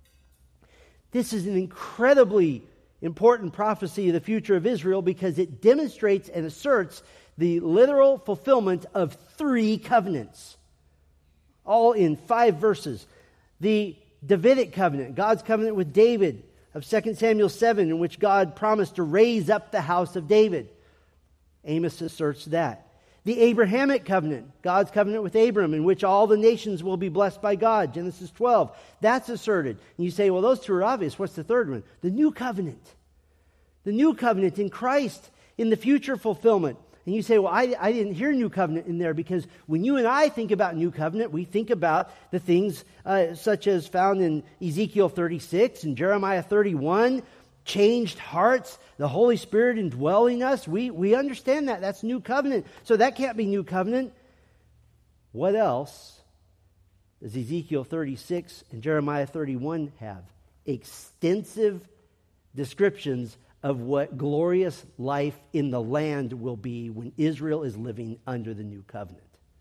This is an incredibly important prophecy of the future of Israel because it demonstrates and asserts the literal fulfillment of 3 covenants. All in 5 verses. The Davidic covenant, God's covenant with David of 2 Samuel 7, in which God promised to raise up the house of David. Amos asserts that. The Abrahamic covenant, God's covenant with Abram, in which all the nations will be blessed by God, Genesis 12. That's asserted. And you say, well, those 2 are obvious. What's the third one? The new covenant. The new covenant in Christ, in the future fulfillment. And you say, well, I didn't hear new covenant in there, because when you and I think about new covenant, we think about the things such as found in Ezekiel 36 and Jeremiah 31, changed hearts, the Holy Spirit indwelling us. We understand that. That's new covenant. So that can't be new covenant. What else does Ezekiel 36 and Jeremiah 31 have? Extensive descriptions of what glorious life in the land will be when Israel is living under the new covenant.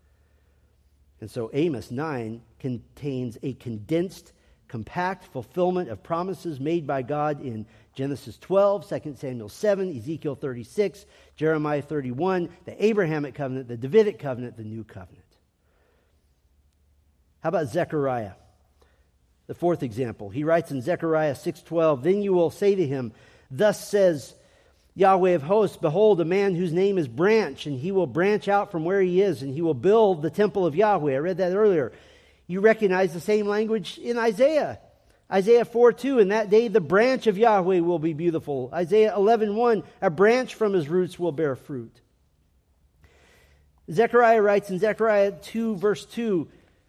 And so Amos 9 contains a condensed, compact fulfillment of promises made by God in Genesis 12, 2 Samuel 7, Ezekiel 36, Jeremiah 31, the Abrahamic covenant, the Davidic covenant, the new covenant. How about Zechariah? The 4th example. He writes in Zechariah 6:12, then you will say to him, thus says Yahweh of hosts, behold, a man whose name is Branch, and he will branch out from where he is, and he will build the temple of Yahweh. I read that earlier. You recognize the same language in Isaiah. Isaiah 4:2, in that day the branch of Yahweh will be beautiful. Isaiah 11:1, a branch from his roots will bear fruit. Zechariah writes in Zechariah 2, verse 2,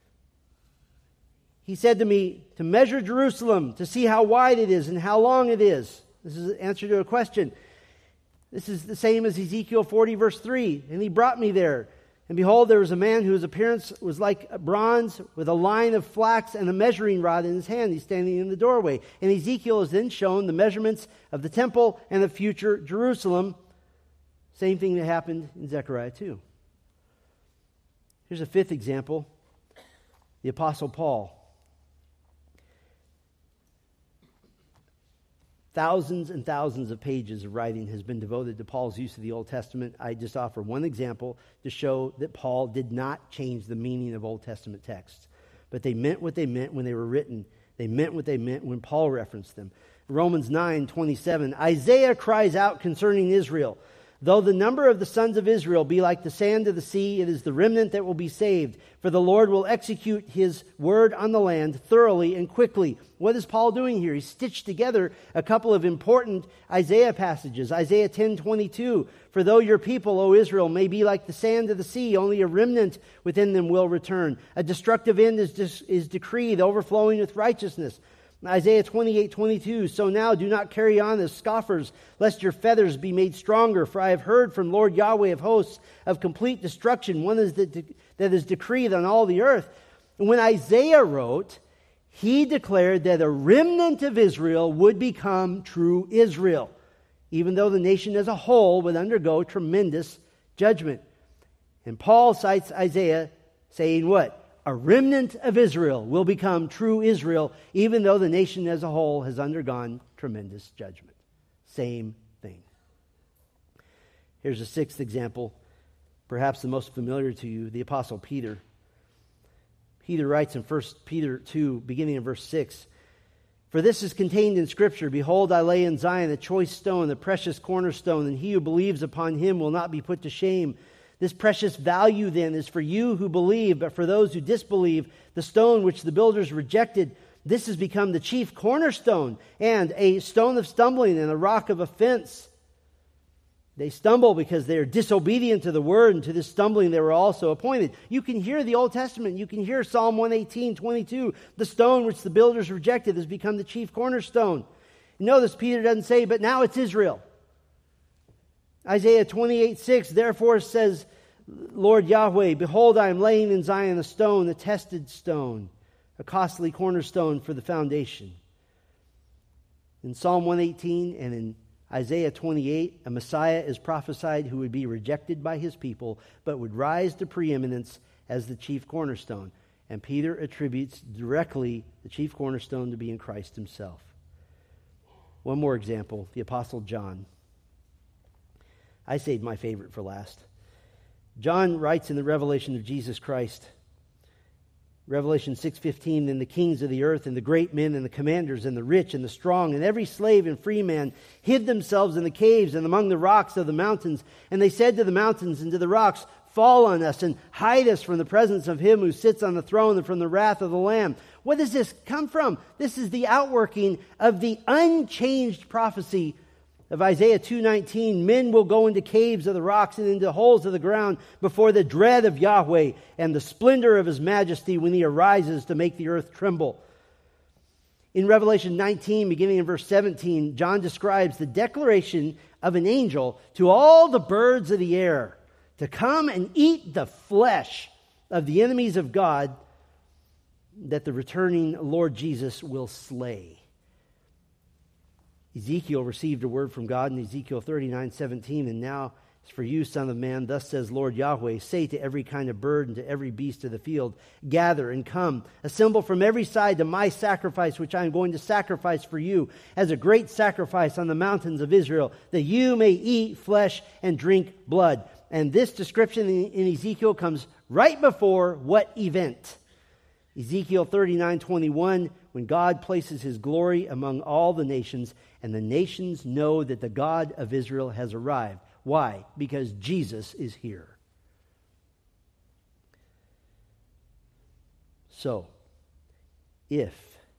he said to me, to measure Jerusalem, to see how wide it is and how long it is. This is an answer to a question. This is the same as Ezekiel 40, verse 3. And he brought me there. And behold, there was a man whose appearance was like bronze, with a line of flax and a measuring rod in his hand. He's standing in the doorway. And Ezekiel is then shown the measurements of the temple and the future Jerusalem. Same thing that happened in Zechariah 2. Here's a 5th example. The Apostle Paul. Thousands and thousands of pages of writing has been devoted to Paul's use of the Old Testament. I just offer one example to show that Paul did not change the meaning of Old Testament texts. But they meant what they meant when they were written. They meant what they meant when Paul referenced them. Romans 9:27, Isaiah cries out concerning Israel, though the number of the sons of Israel be like the sand of the sea, it is the remnant that will be saved. For the Lord will execute his word on the land thoroughly and quickly. What is Paul doing here? He stitched together a couple of important Isaiah passages. Isaiah 10:22, for though your people, O Israel, may be like the sand of the sea, only a remnant within them will return. A destructive end is decreed, overflowing with righteousness. Isaiah 28:22, so now do not carry on as scoffers, lest your feathers be made stronger. For I have heard from Lord Yahweh of hosts of complete destruction, one that is decreed on all the earth. And when Isaiah wrote, he declared that a remnant of Israel would become true Israel, even though the nation as a whole would undergo tremendous judgment. And Paul cites Isaiah saying what? A remnant of Israel will become true Israel, even though the nation as a whole has undergone tremendous judgment. Same thing. Here's a sixth example, perhaps the most familiar to you, the Apostle Peter. Peter writes in 1 Peter 2, beginning in verse 6, for this is contained in Scripture, behold, I lay in Zion a choice stone, the precious cornerstone, and he who believes upon him will not be put to shame. This precious value then is for you who believe, but for those who disbelieve, the stone which the builders rejected, this has become the chief cornerstone, and a stone of stumbling and a rock of offense. They stumble because they are disobedient to the word, and to this stumbling they were also appointed. You can hear the Old Testament. You can hear Psalm 118:22. The stone which the builders rejected has become the chief cornerstone. Notice Peter doesn't say, but now it's Israel. Isaiah 28:6 therefore says, Lord Yahweh, behold, I am laying in Zion a stone, a tested stone, a costly cornerstone for the foundation. In Psalm 118 and in Isaiah 28, a Messiah is prophesied who would be rejected by his people, but would rise to preeminence as the chief cornerstone. And Peter attributes directly the chief cornerstone to being Christ himself. One more example, the Apostle John. I saved my favorite for last. John writes in the revelation of Jesus Christ, Revelation 6:15, then the kings of the earth and the great men and the commanders and the rich and the strong and every slave and free man hid themselves in the caves and among the rocks of the mountains. And they said to the mountains and to the rocks, fall on us and hide us from the presence of him who sits on the throne and from the wrath of the Lamb. What does this come from? This is the outworking of the unchanged prophecy of Isaiah 2:19, men will go into caves of the rocks and into holes of the ground before the dread of Yahweh and the splendor of his majesty when he arises to make the earth tremble. In Revelation 19, beginning in verse 17, John describes the declaration of an angel to all the birds of the air to come and eat the flesh of the enemies of God that the returning Lord Jesus will slay. Ezekiel received a word from God in Ezekiel 39:17, and now it's for you, son of man, thus says Lord Yahweh, say to every kind of bird and to every beast of the field, gather and come, assemble from every side to my sacrifice, which I am going to sacrifice for you as a great sacrifice on the mountains of Israel, that you may eat flesh and drink blood. And this description in Ezekiel comes right before what event? Ezekiel 39:21, when God places his glory among all the nations, and the nations know that the God of Israel has arrived. Why? Because Jesus is here. So, if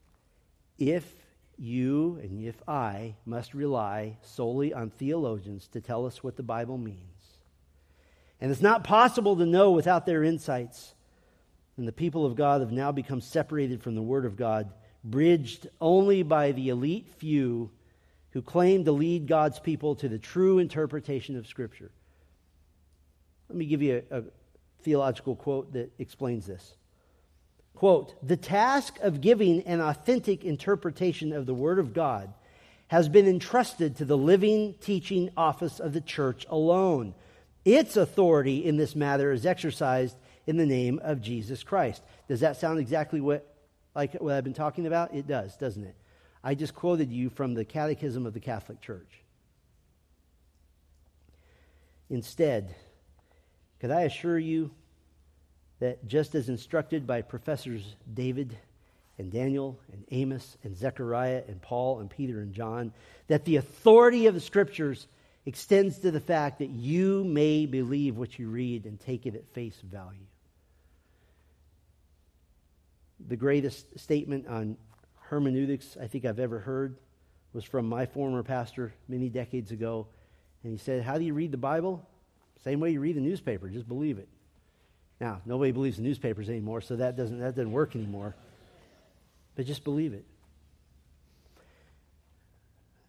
you and if I must rely solely on theologians to tell us what the Bible means, and it's not possible to know without their insights, and the people of God have now become separated from the Word of God, bridged only by the elite few who claim to lead God's people to the true interpretation of Scripture. Let me give you a theological quote that explains this. Quote, the task of giving an authentic interpretation of the Word of God has been entrusted to the living teaching office of the church alone. Its authority in this matter is exercised in the name of Jesus Christ. Does that sound exactly like what I've been talking about? It does, doesn't it? I just quoted you from the Catechism of the Catholic Church. Instead, could I assure you that just as instructed by Professors David and Daniel and Amos and Zechariah and Paul and Peter and John, that the authority of the Scriptures extends to the fact that you may believe what you read and take it at face value. The greatest statement on hermeneutics I think I've ever heard was from my former pastor many decades ago. And he said, how do you read the Bible? Same way you read the newspaper, just believe it. Now, nobody believes the newspapers anymore, so that doesn't work anymore. But just believe it.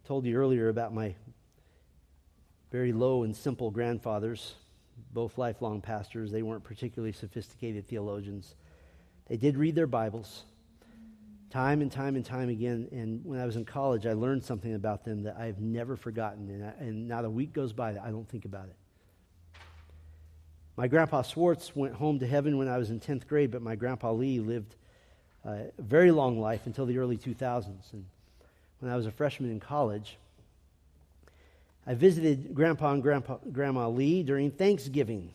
told you earlier about my very low and simple grandfathers, both lifelong pastors. They weren't particularly sophisticated theologians. They did read their Bibles time and time and time again. And when I was in college, I learned something about them that I've never forgotten. And not a week goes by that I don't think about it. My grandpa Swartz went home to heaven when I was in 10th grade, but my grandpa Lee lived a very long life until the early 2000s. And when I was a freshman in college, I visited Grandpa and Grandma Lee during Thanksgiving.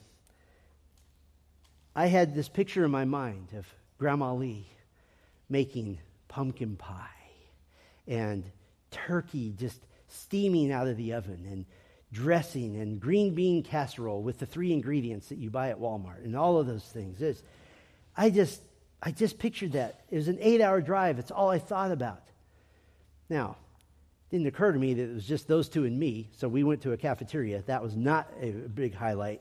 I had this picture in my mind of Grandma Lee making pumpkin pie and turkey just steaming out of the oven and dressing and green bean casserole with the 3 ingredients that you buy at Walmart and all of those things. I just pictured that. It was an 8-hour drive. It's all I thought about. Now, it didn't occur to me that it was just those two and me, so we went to a cafeteria. That was not a big highlight.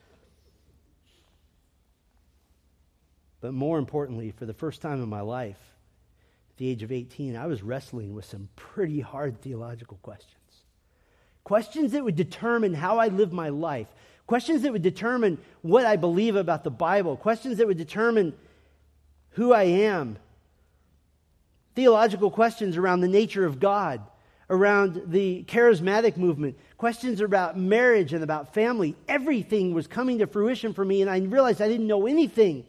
But more importantly, for the first time in my life, at the age of 18, I was wrestling with some pretty hard theological questions. Questions that would determine how I live my life. Questions that would determine what I believe about the Bible. Questions that would determine who I am. Theological questions around the nature of God, around the charismatic movement, questions about marriage and about family. Everything was coming to fruition for me, and I realized I didn't know anything.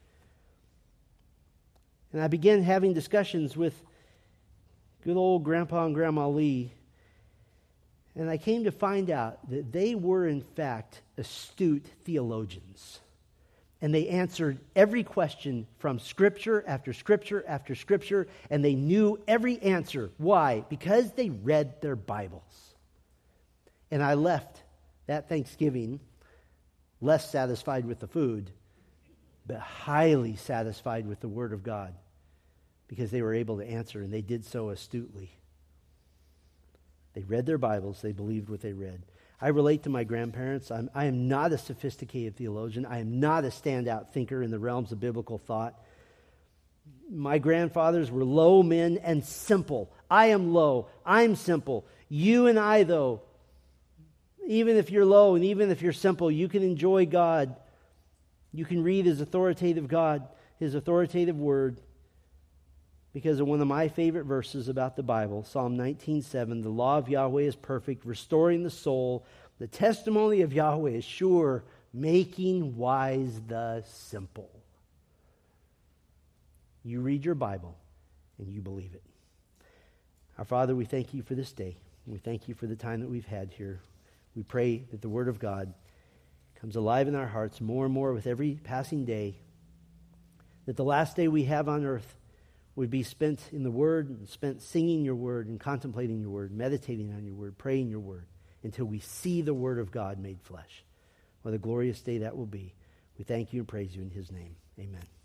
And I began having discussions with good old Grandpa and Grandma Lee. And I came to find out that they were, in fact, astute theologians. And they answered every question from Scripture after Scripture after Scripture, and they knew every answer. Why? Because they read their Bibles. And I left that Thanksgiving less satisfied with the food, but highly satisfied with the Word of God, because they were able to answer, and they did so astutely. They read their Bibles. They believed what they read. I relate to my grandparents. I am not a sophisticated theologian. I am not a standout thinker in the realms of biblical thought. My grandfathers were low men and simple. I am low. I'm simple. You and I, though, even if you're low and even if you're simple, you can enjoy God. You can read His authoritative God, His authoritative Word. Because of one of my favorite verses about the Bible, Psalm 19:7, the law of Yahweh is perfect, restoring the soul. The testimony of Yahweh is sure, making wise the simple. You read your Bible and you believe it. Our Father, we thank you for this day. We thank you for the time that we've had here. We pray that the Word of God comes alive in our hearts more and more with every passing day, that the last day we have on earth would be spent in the Word, and spent singing your Word and contemplating your Word, meditating on your Word, praying your Word, until we see the Word of God made flesh. What a glorious day that will be. We thank you and praise you in His name. Amen.